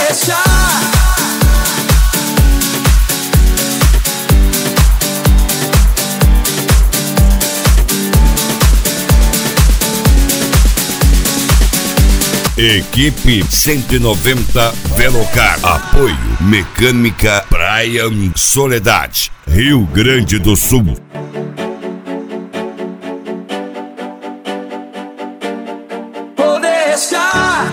Equipe 190 Velocar. Apoio Mecânica Brian Soledade, Rio Grande do Sul. Vou deixar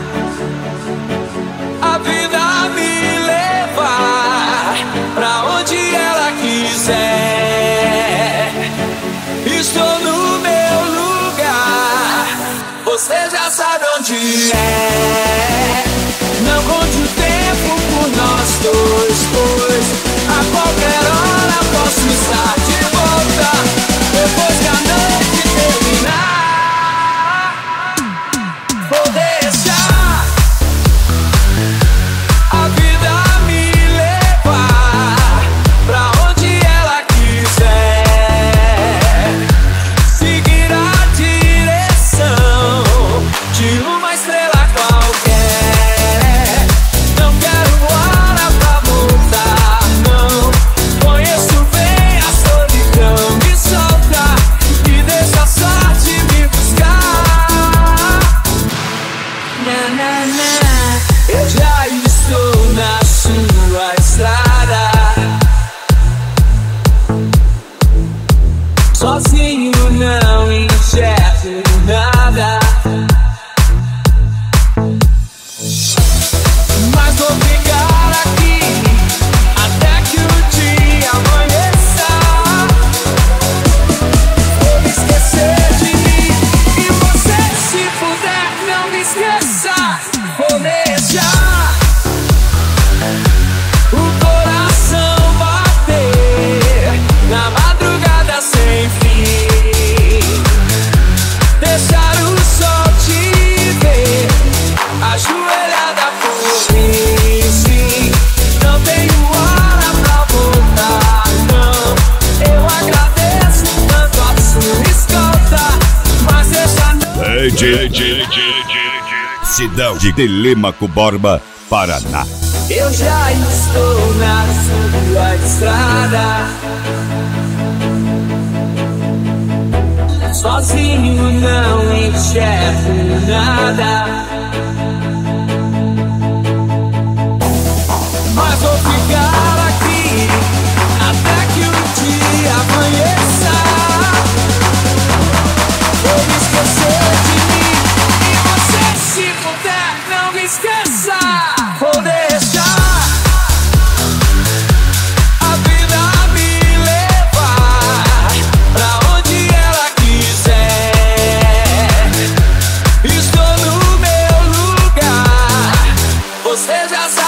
a vida me levar pra onde ela quiser. Estou no meu lugar, você já sabe onde é. Não conte o tempo por nós dois, pois a qualquer hora posso estar de volta depois que a noite terminar. Vou deixar a vida me levar pra onde ela quiser. Seguir a direção de uma estrela qualquer. Não quero hora pra voltar, não. Conheço bem a solidão. Me solta e deixa a sorte me buscar. Na, na, na. Eu já estou na sua estrada, sozinho não enxergo nada. Mas vou ficar aqui até que o dia amanheça. Vou me esquecer de mim e você, se puder, não me esqueça. Vou deixar o coração bater na madrugada sem fim. Deixar o sol te ver ajoelhada por mim, sim. Não tenho hora pra voltar, não. Eu agradeço tanto a sua escolta, mas deixa não. Cidade de Telêmaco Borba, Paraná. Eu já estou na sua estrada, sozinho não enxergo nada. Mas vou ficar aqui até que o dia amanheça. Vou me esquecer de mim e você, se puder, não me esqueça. Vou deixar a vida me levar pra onde ela quiser. Estou no meu lugar, você já sabe.